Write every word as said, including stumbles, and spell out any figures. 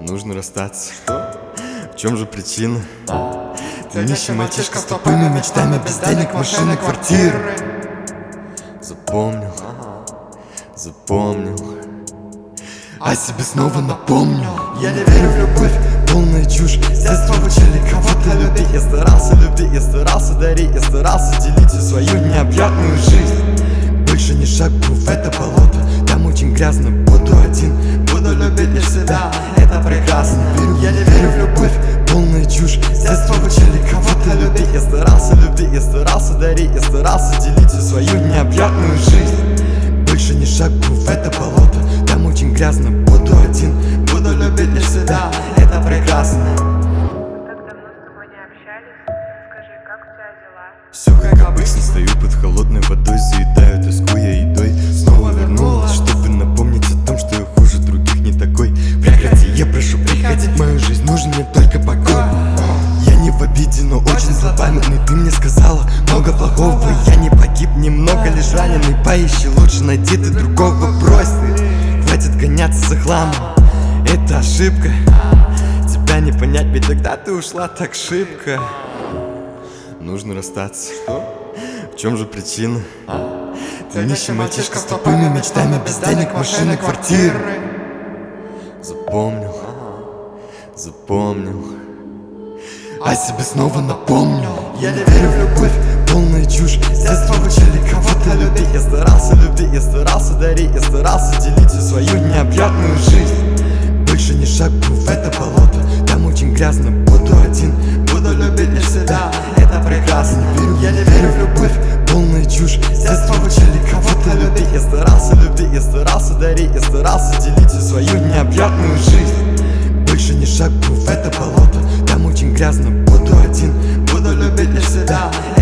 Нужно расстаться. В чем же причина? Ты нищий мальчишка с тупыми мечтами, без денег, машины, квартиры. Запомнил, запомнил, о себе снова напомнил. Я не верю в любовь, полная чушь. С детства учили кого-то любить. Я старался любить, я старался дарить, я старался делить всю свою необъятную жизнь. Больше не шагу в это болото, там очень грязно, буду один. Буду любить лишь себя, это прекрасно. Я не верю в любовь, полная чушь. С детства учили кого-то любить. Я старался любить, я старался дарить, я старался делить всю свою необъятную жизнь. Больше не шагу в это болото, там очень грязно, буду один. Буду любить лишь себя, это прекрасно. Мы так давно с тобой не общались. Скажи, как у тебя дела? Все как обычно, стою под холодной водой, заедаю тоску я едой. Снова вернулась, чтобы напомнить о том, что я хуже других не такой. Прекрати, я прошу приходить в мою жизнь, нужен мне только покой. Я не в обиде, но очень злопамятный. Ты мне сказала много плохого, я не погиб, немного лишь раненый. Поищи, лучше найти ты другого, брось ты. Хватит гоняться за хламом, это ошибка. Тебя не понять, ведь тогда ты ушла так шибко. Нужно расстаться. Что? В чем же причина? Ты нищий мальчишка с тупыми мечтами, без денег, машины, квартиры. Запомнил, запомнил, о себе снова напомнил. Я не верю в любовь, полная чушь. С детства учили кого-то любить. Я старался любить, я старался дарить, я старался делить всю свою необъятную жизнь. Больше не шагу в это болото, там очень грязно, буду один. Буду любить лишь себя, это прекрасно. Я не верю в любовь, полная чушь. С детства учили кого-то любить. Я старался любить, я старался дарить, я старался делить всю свою необъятную жизнь. Больше не шагу в это болото, там очень грязно, буду один. Буду любить лишь себя,